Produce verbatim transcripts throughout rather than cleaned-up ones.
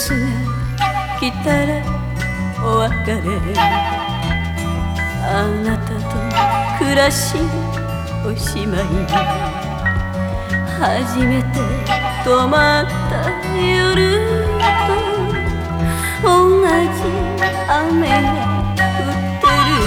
スが来たらお別れ、あなたと暮らしおしまい、初めて泊まった夜と同じ雨が降ってる。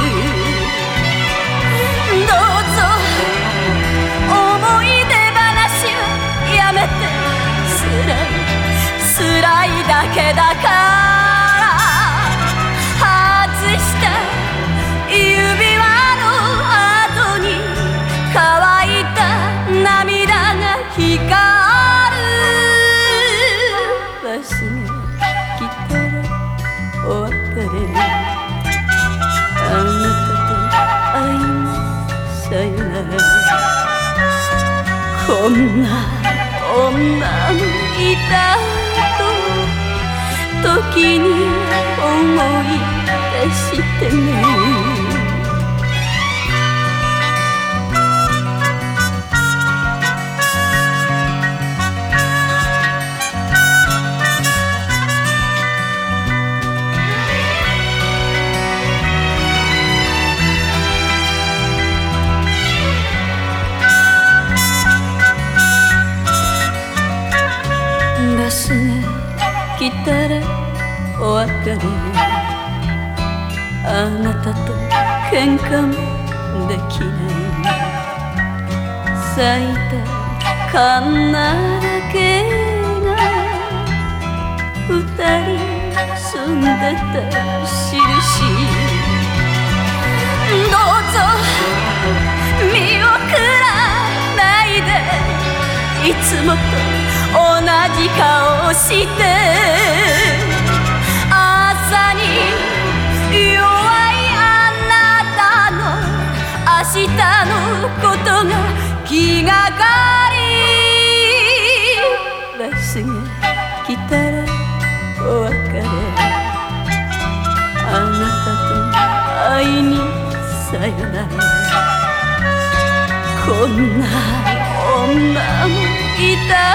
どうぞ思い出話はやめて、辛い辛いだけだから外した指輪の後に乾いた涙が光る。バスが来たらお別れ、あなたと会いにさよなら。こんな女もいたと時に思い出してね。バスが来たらお別れ、あなたと喧嘩もできない。咲いた花だけが二人住んでた印。どうぞ見送らないで、いつもと同じ顔して、朝に弱いあなたの明日のことが気がかり。バスが来たらお別れ、あなたと会いにさよなら。こんな女もいた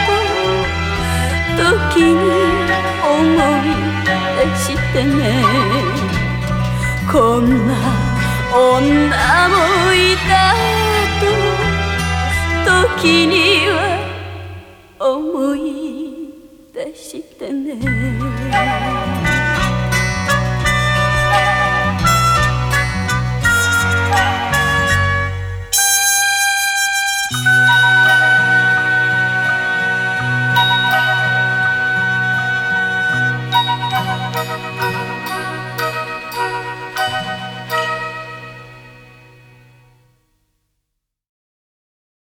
時に思い出してね。こんな女もいたと時には思い出してね。